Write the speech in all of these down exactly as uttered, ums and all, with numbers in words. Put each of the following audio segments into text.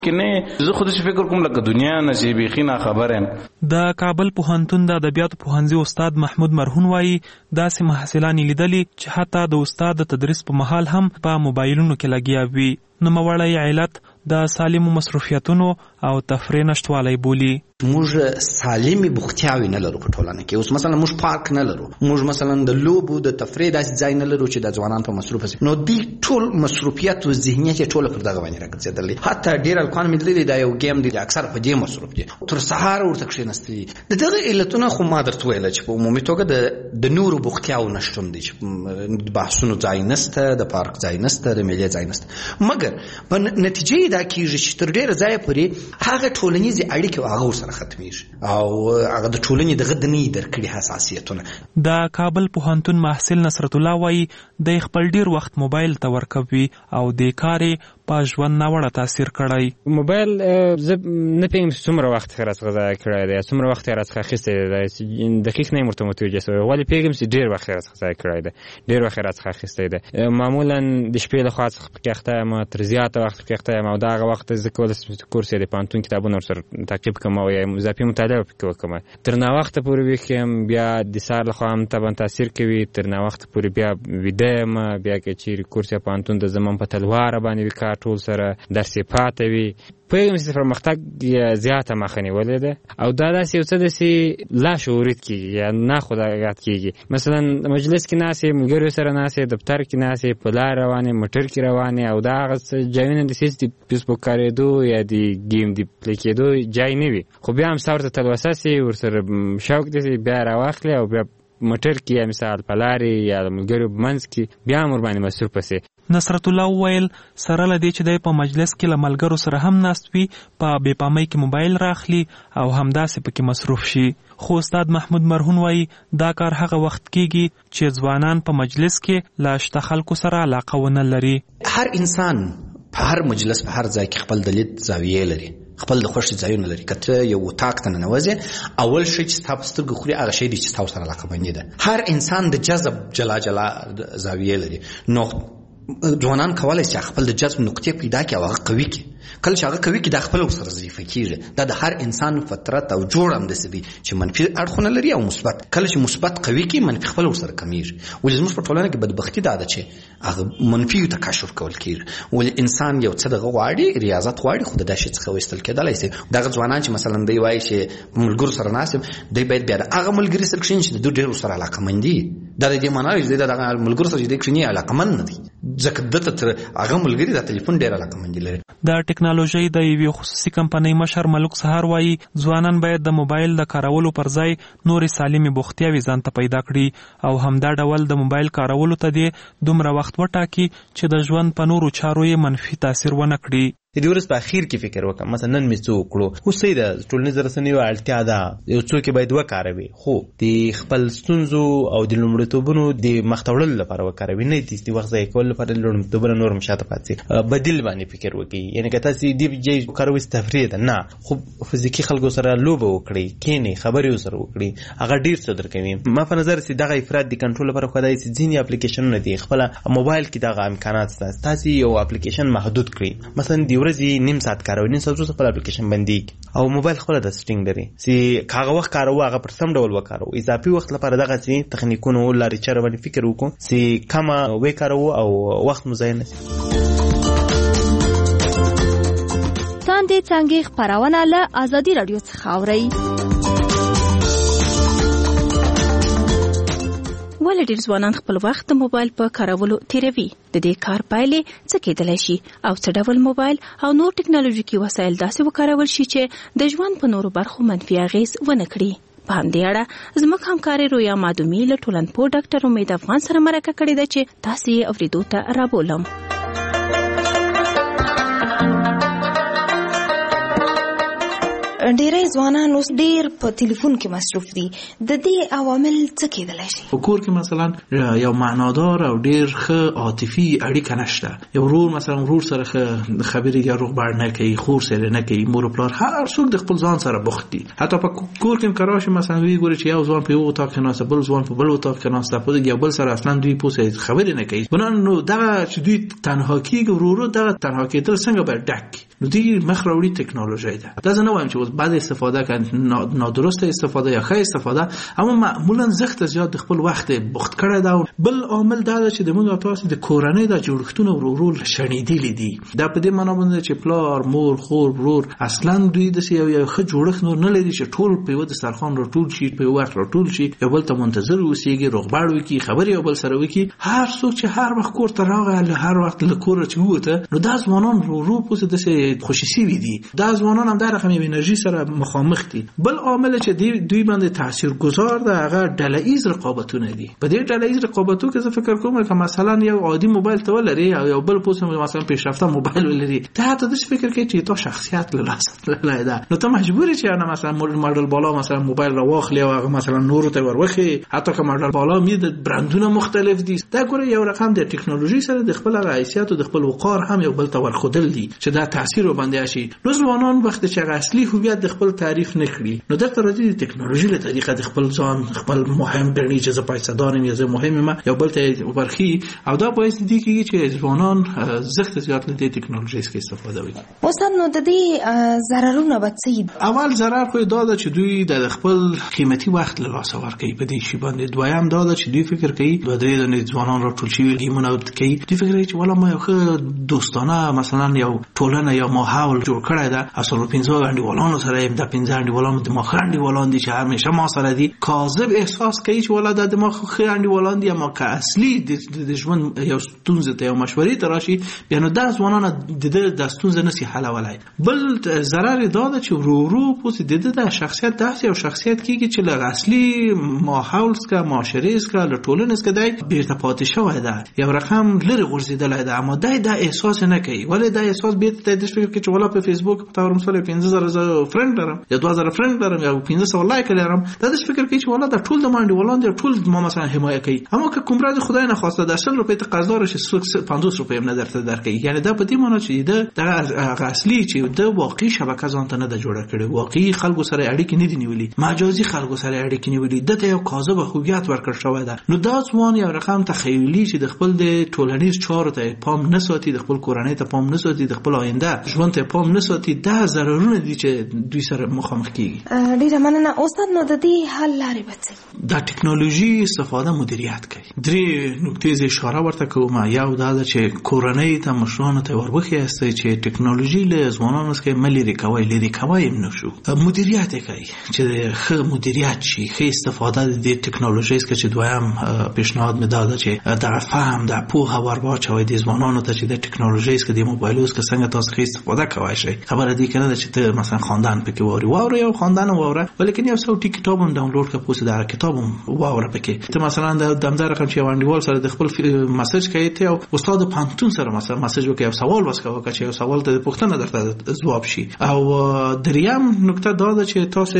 کنه زه خود فکر کوم لکه دنیا نشي بيخي نه خبرم. د کابل پوهنتون د ادبیاتو پوهنځي استاد محمود مرهون وایي داسې محصلان لیدلي چې حتی د استاد د تدریس په مهال هم په موبایلونو کې لګیا وي. نوموړی علت د سالمو مصروفیتونو او تفریح نشتوالی بولي. موږ سالمي بوختیاوي نه لرو په ټولنه کې. اوس مثلا موږ پارک نه لرو، موږ مثلا د لوبو د تفریح داسې ځای نه لرو چې د ځوانان په مصروف شي. نو دی ټول مصروفیت او ذهنیت ټول پر دغه باندې راګرځېدلې. حتی ډیر الکان مې لیدلې دا یو گیم دی اکثر په دې مصروف دي، تر سهار ورته کښېنستلي. د دغه علتونه خو ما درته ویل چې په عمومي توګه د د نورو بوختیاو نشتون دي چې بحثونو ځای نشته، د پارک ځای نشته، د میلې ځای نشته. مګر په نتیجه دا کېږي چې تر ډیره ځایه پورې هغه ټولنیزې اړیکې هغه ورسره ختمیږي او هغه د ټولنې دغه د نه درکړي حساسیتونه. د کابل پوهنتون محصل نصرت الله وایي د خپل ډیر وخت موبایل ته ورکوي او د کارې په ژوند ناوړه تاثیر کړی. موبایل زه نه پوهېږم چې څومره وخت یې راڅخه ضایع کړی دی، څومره وخت یې راڅخه اخیستی دی، دقیق نه یم ورته متوجه شوی، ولې پوهېږم چې ډېر وخت یې راڅخه ضایع کړی دی، ډېر وخت یې راڅخه اخیستی دی. معمولا د شپې له خوا څخه پکې اخته یم، تر زیاته وخت پکې اخته یم او د هغه وخت زه کولی شم چې کورس یې د پوهنتون کتابونه ورسره تعقیب کړم او یا اضافي مطالعه پکې وکړم. تر ناوخته پورې ویښ یم، بیا د سهار له خوا هم طبعا تاثیر کوي. تر ناوخته پورې بیا ویده یم، بیا که چیرې کورس یا پوهنتون د زمان په تلواره باندې وي کار ټول سره درس یې پاته وي. پوهېږم چې پرمختګ زیاته مخه نیولې ده او دا داسې یو څه داسې لاشعوري کېږي یا ناخودآګاه کېږي. مثلا مجلس کې ناست یې، ملګریو سره ناست یې، دفتر کې ناست یې، په لار روانې، موټر کې روانې او دا هغه څه ځایونه داسې چې د فیسبوک کارېدو یا د ګیم د پلی کېدو ځای نه وي، خو بیا هم ستا ورته تلوسه سي، ورسره شوق داسې بیا راواخلې او بیا موټر کې یا مثال په لارې یا د ملګریو په منځ کې بیا هم ورباندې مصروفه سي. نصرت الله وویل سره له دې چې دی په مجلس کې له ملګرو سره هم ناست وي، په بې پامۍ کې موبایل راخلي او همداسې پکې مصروف شي. خو استاد محمود مرهون وایي دا کار هغه وخت کېږي چې ځوانان په مجلس کې له شته خلکو سره علاقه ونه لري. هر انسان په هر مجلس په هر ځای کې خپل د لید زاویې لري، خپل د خوښې ځایونه لري. که ته یو اتاق ته ننوځې، اول شی چې ستا په سترګو خوري هغه شی دی چې ستا ورسره علاقه مندي ده. هر انسان د جذب جلا جلا زاویې لري. نو ځوانان کولی شي خپل د جذب نقطې پیدا کړي او هغه قوي کړي. کله چې هغه قوي کړي دا خپله ورسره ضعیفه کېږي. دا د هر انسان فطرت او جوړ همداسې دی چې منفي اړخونه لري او مثبت. کله چې مثبت قوي کړي منفي خپله ورسره کمیږي. ولې زموږ په ټولنه کې بدبختي دا ده چې هغه منفي تکشف کول کېږي. ولې انسان یو څه دغه غواړي، ریاضت غواړي، خو د دغه شي څخه ویستل کېدلی شي. دغه ځوانان چې مثلا دی وایي چې ملګرو سره ناست یم، دی باید بیا د هغه ملګري سره کښېني چې د دوی ډېر ورسره علاقمند دي. دا د دې معنا چې د دغه ملګرو سره چې دی کښېني علاقمند نه دی، ځکه دته تر هغه ملګري د ټلیفون ډېر علاقمندي لري. د ټکنالوژۍ د یوې خصوصي کمپنۍ مشر ملک سهار وایي ځوانان باید د موبایل د کارولو پر ځای نورې سالمې بوختیاوې ځان ته پیدا کړي او همدا ډول د موبایل کارولو ته دې دومره وخت وټاکي چې د ژوند په نورو چارو یې منفي تاثیر ونه کړي. د دې ورځ په اخیر کې فکر وکړم مثلا نن مې څه وکړو. اوس صحیح ده، ټولنیزو رسنیو اړتیا ده، یو څوک یې باید وکاروي، خو د خپل ستونزو او د لومړیتوبونو د مخته وړلو لپاره وکاروي، نه د وخت ضایع کولو لپاره لومړیتوبونه نور هم شاته پاتې سي. بدیل باندې فکر وکړي، یعنې که تاسې دې ځای وکاروئ تفریح ده، نه خو فزیکي خلکو سره لوبه وکړئ، کښېنئ، خبرې ورسره وکړئ، هغه ډېر څه درکوي. ما په نظر چې دغه افراط د کنټرول لپاره خدای چې ځینې اپلیکیشنونه دي خپله موبایل کې دغه امکانات شته، تاسې یو اپلیکیشن محدود کړئ، مثلا د ورځې نیم ساعت کاروي، نیم ساعت وروسته خپل اپلیکیشن بندېږي او موبایل خپله د سټینګ لري چې هغه وخت کاروو هغه پر سم ډول وکاروو. اضافي وخت لپاره دغسې تخنیکونو لارې چارې باندې فکر وکړو چې کمه وکاروو او وخت مو ضایع نه شي. څاندې څانګې خپرونه له ازادي راډیو څخه اورئ. ولې ډېر ځوانان خپل وخت د موبایل په کارولو تیروي؟ د دې کار پایلې څه کېدلی شي او څه ډول موبایل او نور ټکنالوژیکي وسایل داسې وکارول شي چې د ژوند په نورو برخو منفي اغېز ونه کړي؟ په همدې اړه زموږ همکارې رویا مادومي له ټولنپوه ډاکټر امید افغان سره مرکه کړې ده چې تاسې یې اورېدو ته رابولم. ډېری ځوانان اوس ډېر په ټلیفون کې مصروف دي. د دې عوامل څه کېدلی شي؟ په کور کې مثلا یو معنادار او ډېر ښه عاطفي اړیکه نشته. یو ورور مثلا ورور سره ښه خبرې یا روغبړ نه کوي، خور سره نه کوي، مور او پلار هر څوک د خپل ځان سره بوخت دي. حتی په کور کې هم که راشي مثلا وګوري چې یو ځوان په یو اتاق کې ناسته، بل ځوان په بل اتاق کې ناسته، په یو بل سره اصلا دوی پوسې خبرې نه کوي. بنان نو دغه چې دوی تنها کېږي، ورورو دغه تنها کېدل څنګه باید ډک نو دې مخ راوړي ټکنالوژي ده. دا زه نه وایم چې اوس بعد استفاده کړي نادرسته استفاده یا ښه استفاده، اما معمولا زخت زیات د خپل وخت بوخت کړی دا. بل عامل دا چې د موږ تاسو د کورنۍ د جوړښتونو ورورول شنیدلې دي. دا په دې معنی باندې چې پلار مور خور ورور اصلا دوی د یو یو ښه جوړښت نور نه لري چې ټول په یو دسترخوان راټول شي، په یو وخت راټول شي، یو بل ته منتظر اوسېږي، روغبړ وکړي، خبرې یو بل سره وکړي. هر څوک چې هر وخت کور ته راغی، هر وخت له کوره چې ووته، نو دا ځوانان ورو پوسه داسې خوشي شوي دي. دا ځوانان هم دا رقم انرژي سره مخامخ دي. بل عامل چې دوی باندې تاثیرگذار ده هغه ډله‌ایز رقابتونه دي. په دې ډله‌ایز رقابتو کې زه فکر کوم که مثلا یو عادي موبایل ته ولري او یو بل پوسه مثلا پیشرفته موبایل ولري، ته ته د فکر کې چې تو شخصیت له لاس لاله ده، نو ته مجبوری چې انا مثلا ماډل بالا مثلا موبایل را واخلې او مثلا نور ته وروخي، حتی که ماډل بالا می د برندونه مختلف دي. دا ګوره یو رقم د ټکنالوژي سره د خپل حیثیت او د خپل وقار هم یو بل ته ورخدل دي چې دا تاثیر وباندې شي. نو ځوانان وخت چې اصلي هویت د خپل تعریف نه کړي، نو د تر دې ټکنالوژي له طریقه د خپل ځان خپل مهم ګڼي چې زه پیسې دارم یا زه مهم ما یو بل ته ورخي، او دا باعث دي چې ځوانان زخت زیات له دې ټکنالوژي څخه استفاده وکړي. استاد نو د دې ضررونه به څه؟ اول ضرر خو دا ده چې دوی د خپل قیمتي وخت له لاسه ورکوي په دې شی باندې. دویم دا ده چې دوی فکر کوي دوه درې د ځوانان راټول شي ګیمونه کوي، دوی فکر کوي چې ولا ما یو ښه دوستانه مثلا یو ټولنه یا ماحول جوړ کړی ده، اصل پنځه انډیوالانو سره د پنځه انډیوالانو د مخ انډیوالان دي چې همیشه ما سره دي. کاذب احساس کوي چې ولا د مخ خې انډیوالان دي، اما که اصلي د ژوند یو ستونزه ته یو مشورې ته راشي، بیا نو دا ځوانان د د ستونزه نسی حلولای. بل ضرر دا ده چې ورو ورو پوس د د شخصیت داسې یو شخصیت کیږي چې له اصلي ماحول څخه معاشرې څخه له ټولنې څخه دی بیرته پاتې شوی ده، یو رقم لري غورځېدلی ده، اما دا دا احساس نه کوي. ولې دا احساس بیرته د فکر کې چې ولا په فیسبوک په تور مثلا پنځه زره فرند لرم یا دوه زره فرند لرم یا پنځه سوه لایک لرم، دا د فکر کې چې ولا دا ټول د مانډي ولان دي، ټول ما مثلا حمایه کوي. اما که کوم راز خدای نه خواسته د اصل روپې ته قرضدار شي پنځوس روپۍ هم نه درته درکړي. یعنی دا په دې معنی چې دا د اصلي چې د واقعي شبکه ځان ته نه د جوړه کړي، واقعي خلکو سره اړیکې نه دي نیولې، مجازي خلکو سره اړیکې نیولې، دته یو کاذب هویت ورکړ شوی ده. نو دا ځوان یو رقم تخیلی چې د خپل د ټولنیز چارو ته پام نه ساتي، د خپل کورنۍ ته پام نه ساتي، د خپل آینده ژوند ته پام نه ساتي، دا ضررونه دي چې دوی سره مخامخ کیږي. ډیره مننه استاد. نو د دې حل لارې به څه؟ د ټکنالوژي استفاده مدیریت کوي. درې نکتې ز اشاره ورته کوم. یو دا چې کورنۍ ته مشرانو ته وربخي است چې ټکنالوژي له ځوانانو څخه ملي کوي، لري کوي نشو مدیریت کوي چې ښه مدیریت شي، ښه استفاده د ټکنالوژي څخه. چې دویم پیشنهاد مې دا چې د فهم د پوهه ورواچوي د ځوانانو ته چې د ټکنالوژي څخه د موبایلونو څخه څنګه تاسو ښه استفاده کوئ شي. خبره دې کنه چې ته مثلا خواندن پکې ووري واره یو خواندن واره، ولیکن یو څو کتاب هم ډاونلوډ کړه پوسه دا کتاب هم واره پکې. ته مثلا د دمدار رقم چې وانډیوال سره د خپل میسج کوي ته او استاد پانتون سره مثلا میسج وکړي او سوال وسکو چې یو سوال ته پوښتنه درته جواب شي. او دریم نکته دا ده چې تاسو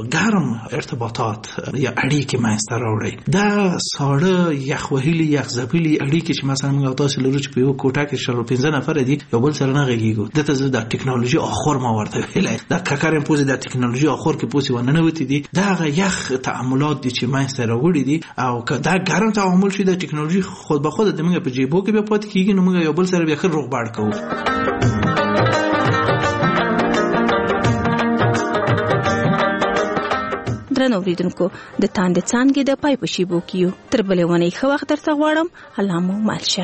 ګرم ارتباطات یا اړیکې مینځته راوړئ. دا ساړه یخ وهلي یخ ځپلي اړیکې چې مثلا موږ تاسو لرو چې په یو کوټه کې شل پنځه نفر دي یو بل سره نه غږیږو، دته زه د ټکنالوژي اخر ما ورته ویلای دا ککرم پوزي د ټکنالوژي اخر کې پوسی ونه وتی دي. دا یخ تعاملات دي چې مینځته راوړي دي، او که دا ګرم تعامل شي د ټکنالوژي خود به خود د موږ په جیبو کې به پات کیږي، نو موږ یو بل سره به خیر روغبړ کوو. درنو اوریدونکو، د تاند څانګې د پای په شیبو کیو تر بلې ونې ښه وخت درته غواړم. الله مو مل شه.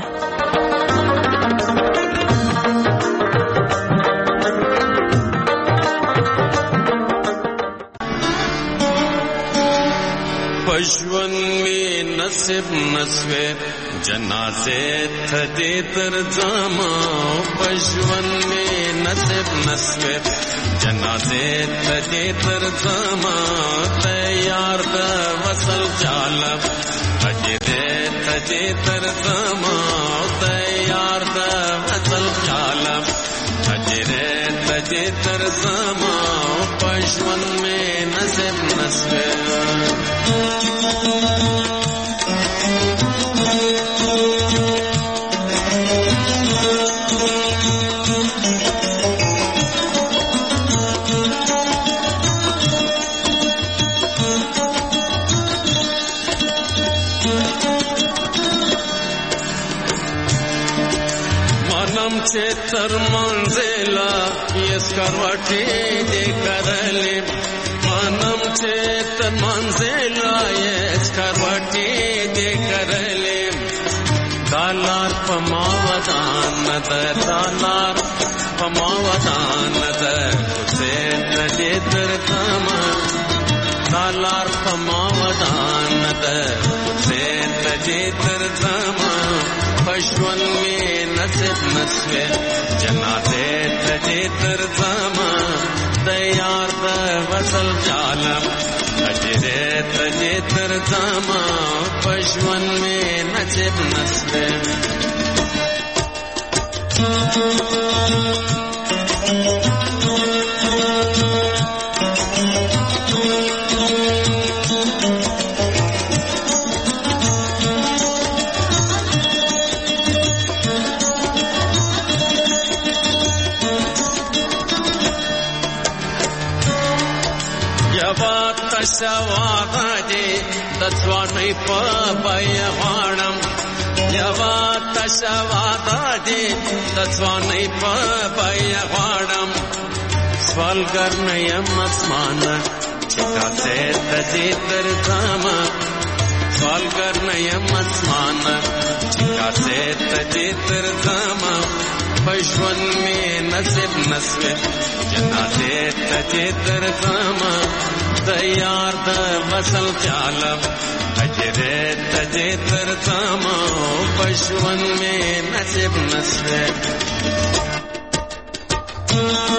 پښون می نصیب نسوي جنازه ته تر ځما، پښون می نصیب نسوي جنازه ته تر ځما، تیار د وصل چالم اجه ته تر ځما، تیار د وصل چالم اجه ته تر ځما، پښون می نصیب نسوي. منم چې تر منزله سکروټې دې کرلې مانم چې تن منزل آیې سکروټې دې کرلې دالار په ما ودان د دالار په ما ودان د حسین دې تر تما دالار په ما ودان د حسین دې تر تما پښون می نصیب نسوه جنازه دې تر تما د یار د وصل جالم اجره دې تر تما پښون می نصیب نسوه شواغه دې د ځوانۍ په بیا غاړم یوا تشواغه دې د ځوانۍ په بیا غاړم سوالګر نه یم اسمان چې کاسه دې تر ځما سوالګر نه یم اسمان چې کاسه دې تر ځما پښون می نصیب نسوه جنازه دې تر ځما د یار د وصل چالم اجره تجه تر تما پښون می نصیب نسوه